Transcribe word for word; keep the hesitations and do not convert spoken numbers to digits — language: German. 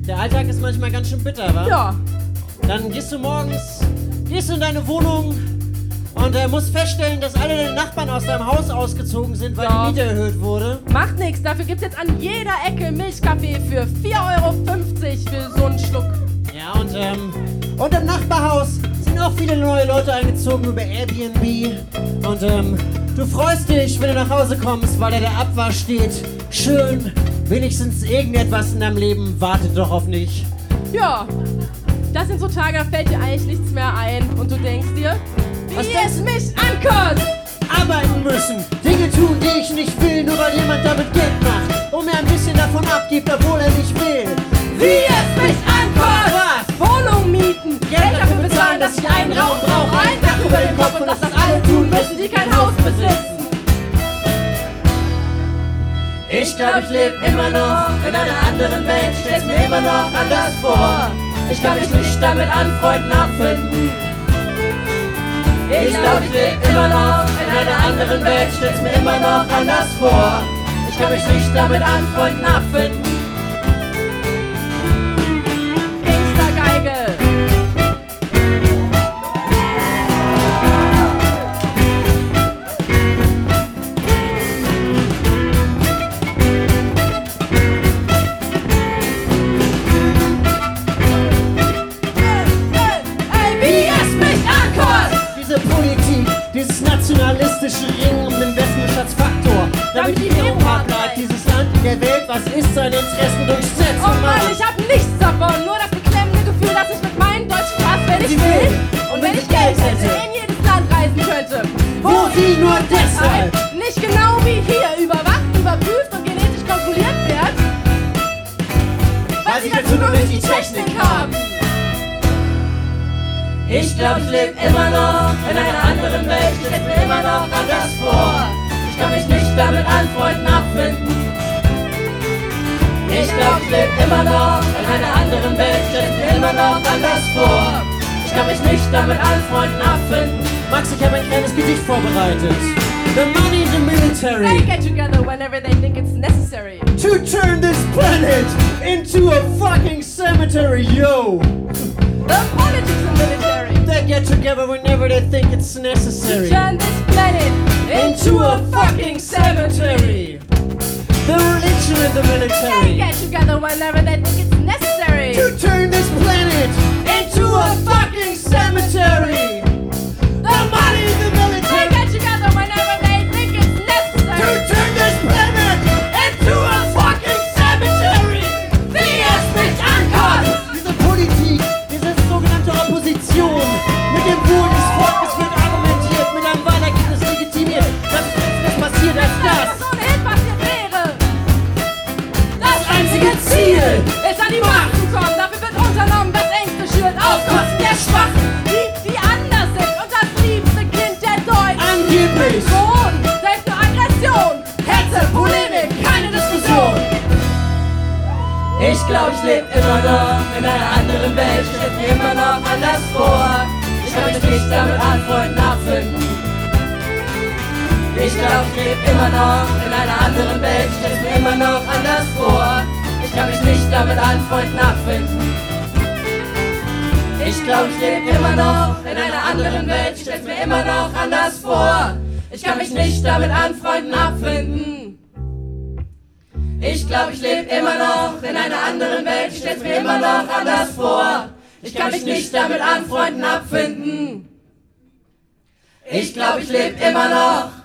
Der Alltag ist manchmal ganz schön bitter, wa? Ja. Dann gehst du morgens, gehst du in deine Wohnung und äh, musst feststellen, dass alle deine Nachbarn aus deinem Haus ausgezogen sind, weil Ja. die Miete erhöht wurde. Macht nix, dafür gibt's jetzt an jeder Ecke Milchkaffee für vier Euro fünfzig für so einen Schluck. Ja, und ähm, und im Nachbarhaus sind auch viele neue Leute eingezogen über Airbnb. Und ähm, du freust dich, wenn du nach Hause kommst, weil da der Abwasch steht. Schön, wenigstens irgendetwas in deinem Leben wartet doch auf dich. Ja, das sind so Tage, da fällt dir eigentlich nichts mehr ein und du denkst dir, Was wie denkst es du? mich ankotzt. Arbeiten müssen, Dinge tun, die ich nicht will, nur weil jemand damit Geld macht und mir ein bisschen davon abgibt, obwohl er nicht will. Wie es mich ankotzt. Was? Wohnung mieten, Geld dafür bezahlen, dass ich einen Raum brauche, ein Dach über den Kopf und dass das alle tun müssen, die kein Haus besitzen. Ich glaub, ich lebe immer noch in einer anderen Welt, ich stell's mir immer noch anders vor. Ich kann mich nicht damit anfreunden, abfinden. Ich glaub, ich lebe immer noch in einer anderen Welt, ich stell's mir immer noch anders vor. Ich kann mich nicht damit anfreunden, abfinden. Gangstergeige. Diese Politik, dieses nationalistische Ringen um den besten Schatzfaktor, damit die Europa bleibt, dieses Land in der Welt, was ist, seine Interessen durchsetzt. Oh Mann, ich hab nichts davon, nur das beklemmende Gefühl, dass ich mit meinen deutschen Pass, wenn ich will und wenn ich Geld hätte, in jedes Land reisen könnte. Wo sie nur deshalb Nicht genau wie hier überwacht, überprüft und genetisch kontrolliert wird, weil sie dazu noch nicht die Technik haben. Ich glaub, ich lebe immer noch in einer anderen Welt, ich stell's mir immer noch anders vor. Ich kann mich nicht damit anfreunden, abfinden. Ich glaub, ich lebe immer noch in einer anderen Welt, ich stell's mir immer noch anders vor. Ich kann mich nicht damit anfreunden, abfinden. Max, ich habe ein kleines Gedicht vorbereitet. The money in the They military get together whenever they think it's necessary. to turn this planet into a fucking cemetery, yo! The politics and military They get together whenever they think it's necessary turn this planet into a fucking cemetery. The religion in the They military get together whenever they think it's necessary. to turn this planet into a fucking cemetery. The money in the They military get together whenever they think it's to necessary. turn this planet into a fucking cemetery. Wie es mich ankotzt. Diese Politik, diese sogenannte Opposition, mit dem Wohl des Volkes wird argumentiert, mit einem Wahlergebnis legitimiert. Was ist letztes passiert als das? Was ohnehin passiert wäre. Das einzige Ziel ist an die Macht zu kommen. Dafür wird unternommen, was Ängste schürt auf Kosten der Schwachen. Die, die anders sind und das liebste Kind der Deutschen. angeblich Drohen, selbst nur Aggression, Hetze, Polemik, keine Diskussion. Ich glaub, ich lebe immer noch in einer anderen Welt, ich stell mir immer noch anders vor. Ich kann mich nicht damit anfreunden, abfinden. Ich glaub, ich lebe immer noch in einer anderen Welt, ich stell mir immer noch anders vor. Ich kann mich nicht damit anfreunden, abfinden. Ich glaub, ich lebe immer noch in einer anderen Welt, ich stell mir immer noch anders vor. Ich kann mich nicht damit anfreunden, abfinden. Ich glaub, ich lebe immer noch in einer anderen Welt, ich stell's mir immer noch anders vor. Ich kann mich nicht damit anfreunden, abfinden. Ich glaub, ich lebe immer noch